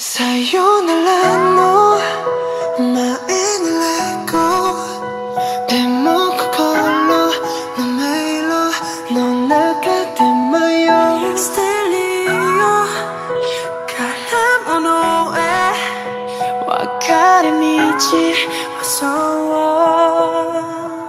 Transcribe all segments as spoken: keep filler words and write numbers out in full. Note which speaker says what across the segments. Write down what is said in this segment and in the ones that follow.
Speaker 1: さよならの前にレゴでも心の迷路の中で迷うステレオから物へ分かれ道はそう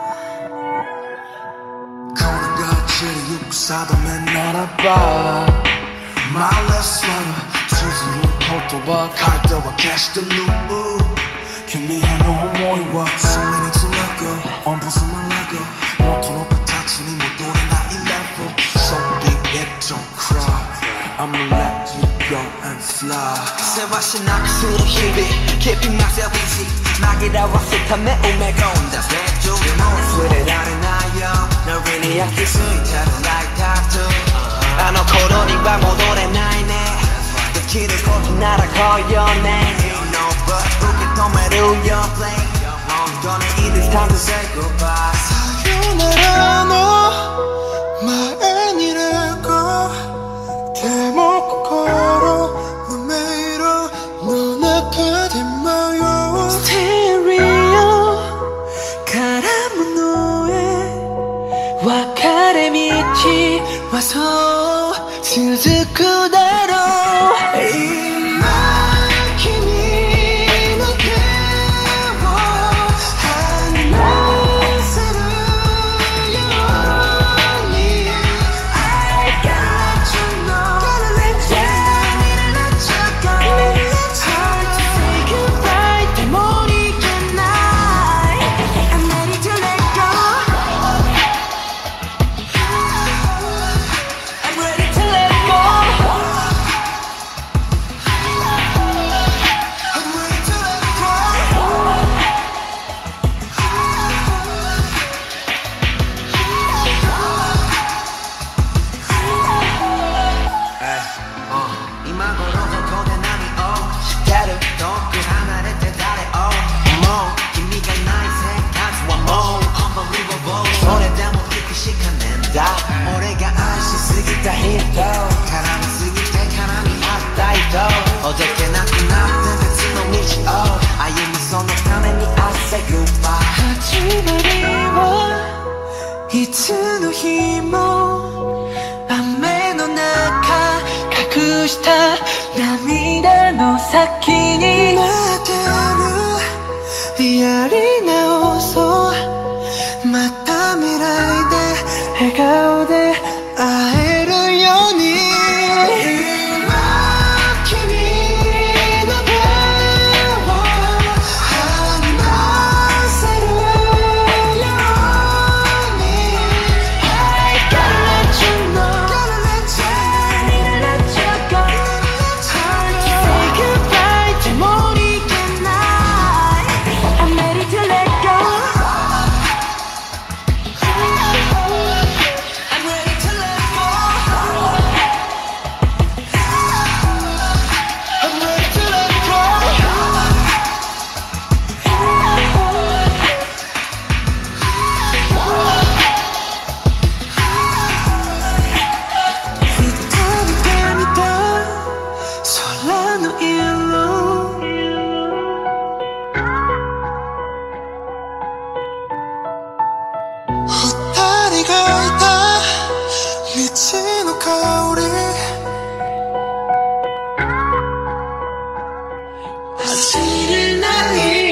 Speaker 2: 顔が散りゆく定めならば My last letter 綴る言葉書いては消してる君への思いはすぐにつなぐ On both my leg 元の形に戻れない level So be it, don't cry I'ma let you go and fly
Speaker 3: せわしなくする日々 Keeping myself busy 紛らわすため埋め込んだステージでも忘れられないよ No really 焼き付いたら like tattoo あの頃には戻れないねできることなら来ようね You know but 受け止める your plane 本当にいいです time to say goodbye
Speaker 1: さよならの前にレゴでも心の迷路の中で迷うステレオから物へ分かれ道はそう続くだろう今君の手を離せるように I got you know Gotta let you let you go It's hard to say goodbye でもいけない I'm ready to let go I'm ready to let go I'm ready to let go
Speaker 3: 今頃どこで何をしてる遠く離れて誰を思う君がいない生活はもう Unbelievable それでも行くしかねえんだ俺が愛しすぎた人絡みすぎて絡み合った人ほどけなくなって別の道を歩むそのために I say goodbye
Speaker 1: 始まりはいつの日も雨の中隠した涙の先に待ってるやり直そうまた未来で笑顔で会えるように今君の手を離せるように I gotta let you know Gotta let you let you go It's hard to say goodbye でもいけない I'm ready to let go I'm ready to let go I'm ready to let go二人で見た空の色二人がいた道の香り走れない